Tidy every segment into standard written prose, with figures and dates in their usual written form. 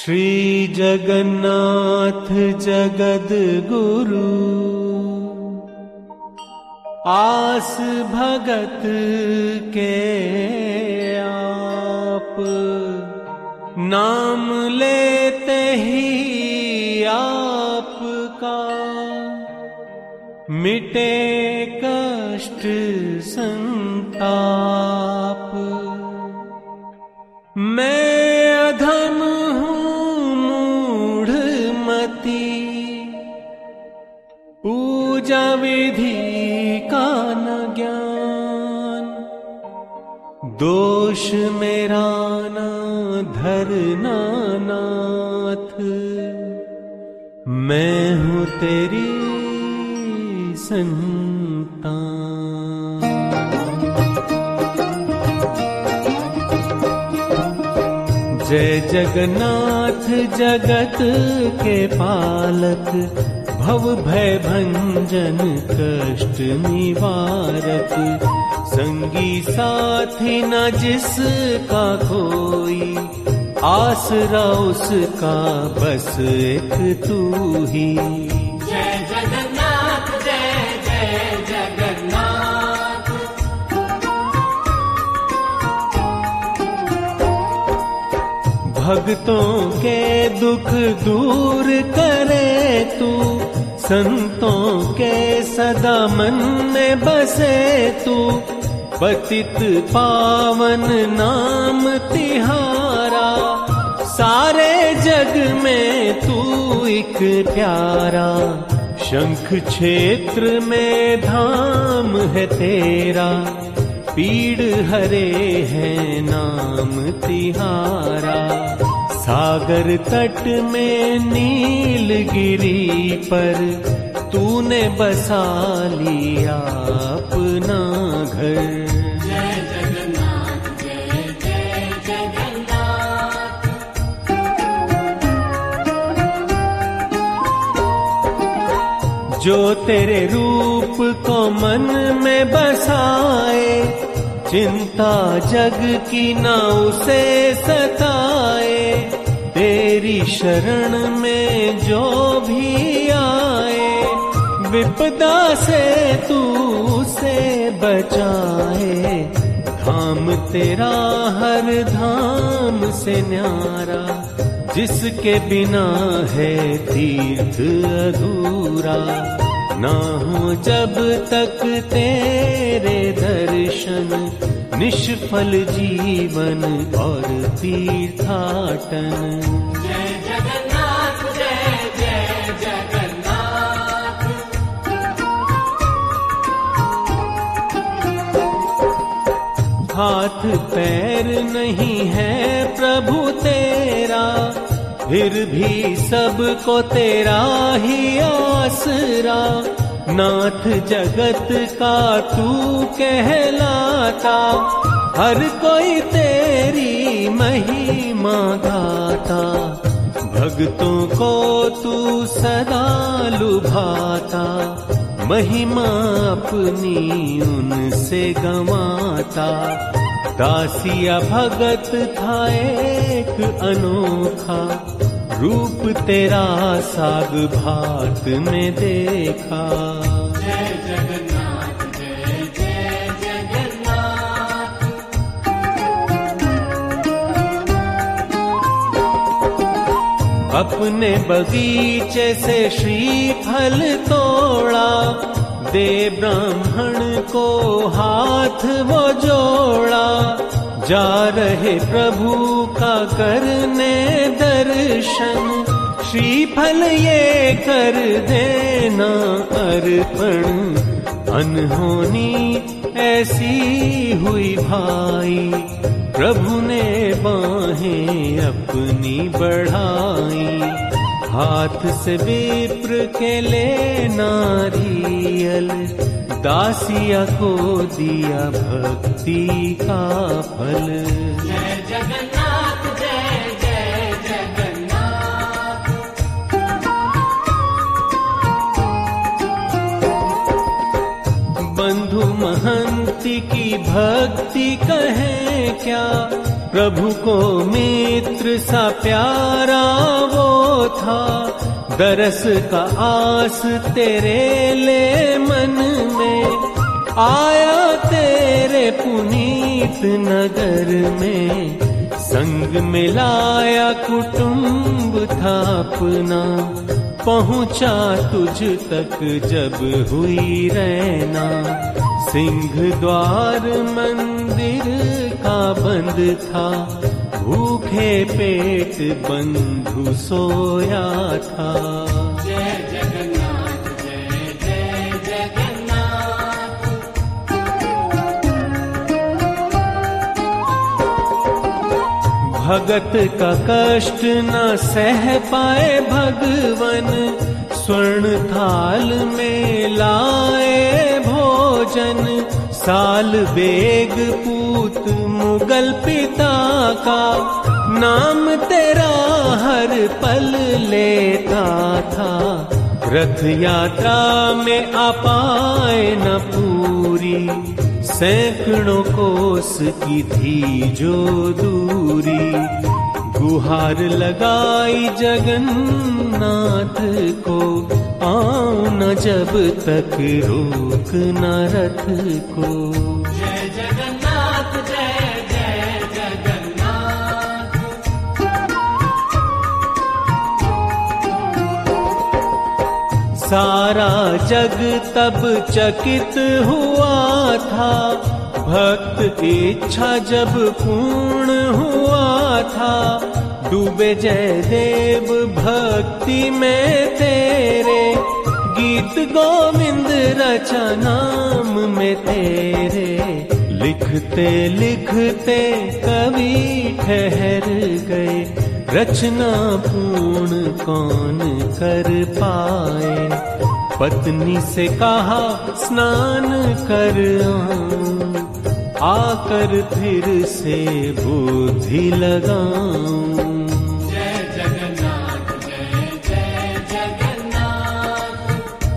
श्री जगन्नाथ जगद गुरु, आस भगत के आप, नाम लेते ही आपका मिटे कष्ट संताप। मैं अधम हूँ मूढ़ मति, पूजा विधि का न ज्ञान, दोष मेरा न धरना नाथ, मैं हूँ तेरी संतान। जय जगन्नाथ जगत के पालक, भव भय भंजन कष्ट निवारक, संगी साथी न जिसका कोई, आसरा उसका बस एक तू ही। जय जगन्नाथ जय जय जगन्नाथ। भक्तों के दुख दूर करे तू, संतों के सदा मन में बसे तू, पतित पावन नाम तिहारा, सारे जग में तू एक प्यारा। शंख क्षेत्र में धाम है तेरा, पीड़ हरे है नाम तिहारा। सागर तट में नीलगिरी पर, तूने बसा लिया अपना घर। जय जगन्नाथ जय जय जगन्नाथ। जो तेरे रूप को मन में बसाए, चिंता जग की न उसे सताए। तेरी शरण में जो भी आए, विपदा से तू उसे बचाए। धाम तेरा हर धाम से न्यारा, जिसके बिना है तीर्थ अधूरा। ना हो जब तक तेरे दर्शन, निष्फल जीवन और तीर्थाटन। जय जगन्नाथ जय जय जगन्नाथ। हाथ पैर नहीं है प्रभु तेरा, फिर भी सबको तेरा ही आसरा। नाथ जगत का तू कहलाता, हर कोई तेरी महिमा गाता। भक्तों को तू सदा लुभाता, महिमा अपनी उनसे गंवाता। दासिया भगत था एक अनोखा, रूप तेरा साग भात में देखा। जय जगन्नाथ जय जय जगन्नाथ। अपने बगीचे से श्रीफल तोड़ा, दे ब्राह्मण को हाथ वो जोड़ा। जा रहे प्रभु का करने दर्शन, श्रीफल ये कर देना अर्पण। अनहोनी ऐसी हुई भाई, प्रभु ने बाहें अपनी बढ़ाई। हाथ से विप्र के ले नारियल, दासिया को दिया भक्ति का फल। जय जगन्नाथ जय जय जगन्नाथ। बंधु महंती की भक्ति कहें क्या, प्रभु को मित्र सा प्यारा वो था, दरस का आस तेरे ले मन में, आया तेरे पुनीत नगर में, संग मिलाया कुटुंब था अपना, पहुंचा तुझ तक जब हुई रैना, सिंह द्वार मंदिर का बंद था, भूखे पेट बंधु सोया था। जय जगन्नाथ जय जय जगन्नाथ। भगत का कष्ट न सह पाए भगवन, स्वर्ण थाल में लाए भोजन, साल बेग पूत मुगल पिता का, नाम तेरा हर पल लेता था, रथ यात्रा में आ पाए न पूरी, सैकड़ों कोस की थी जो दूरी, गुहार लगाई जगन्नाथ को, आओ न जब तक रोक न रथ को। जय जगन्नाथ जय जय जगन्नाथ। सारा जग तब चकित हुआ था, भक्त इच्छा जब पूर्ण हुआ था, डूबे जयदेव भक्ति में तेरे, गीत गोविंद रचा नाम में तेरे, लिखते लिखते कवि ठहर गए, रचना पूर्ण कौन कर पाए, पत्नी से कहा स्नान कर आऊं, आकर फिर से बुद्धि लगाऊं। जय जगन्नाथ जय जय जगन्नाथ।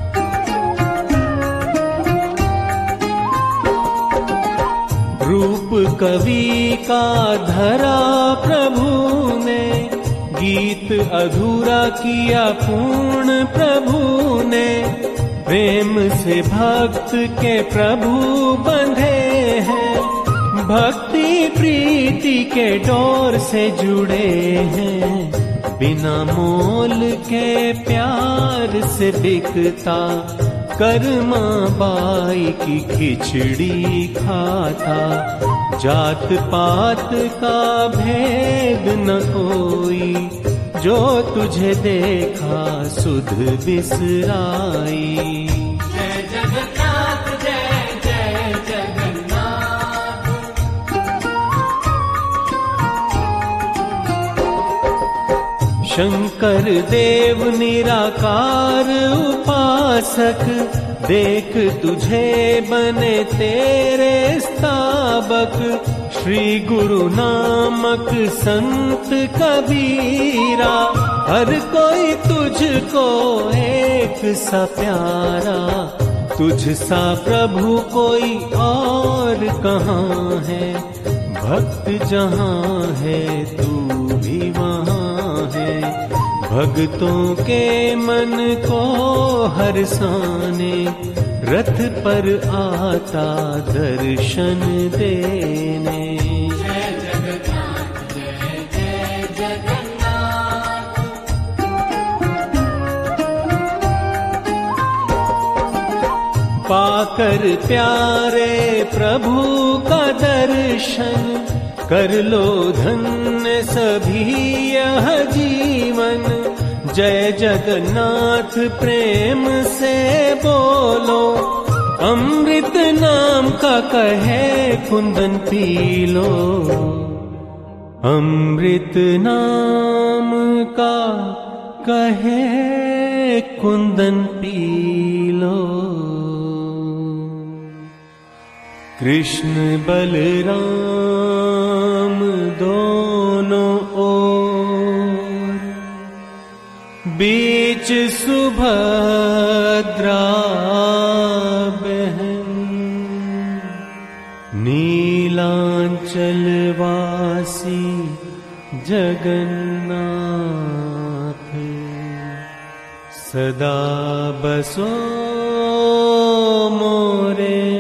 रूप कवि का धरा प्रभु ने, गीत अधूरा किया पूर्ण प्रभु ने, प्रेम से भक्त के प्रभु बंधे हैं, भक्ति प्रीति के डोर से जुड़े हैं, बिना मोल के प्यार से बिकता, कर्मा बाई की खिचड़ी खाता, जात पात का भेद न कोई, जो तुझे देखा सुध बिसराई। जय जगन्नाथ जय जय जगन्नाथ। शंकर देव निराकार उपासक, देख तुझे बने तेरे स्थापक, श्री गुरु नामक संत कबीरा, हर कोई तुझको एक सा प्यारा, तुझ सा प्रभु कोई और कहाँ है, भक्त जहाँ है तू भी वहाँ है, भक्तों के मन को हरसाने, रथ पर आता दर्शन देने। जय जगन्नाथ जय जय जगन्नाथ। पाकर प्यारे प्रभु का दर्शन, कर लो धन्य सभी यह जीवन, जय जगन्नाथ प्रेम से बोलो, अमृत नाम का कहे कुंदन पी लो, अमृत नाम का कहे कुंदन पी लो। कृष्ण बलराम दोनों ओर, बीच सुभद्रा बहन, चलवासी जगन्नाथ सदा बसो मोरे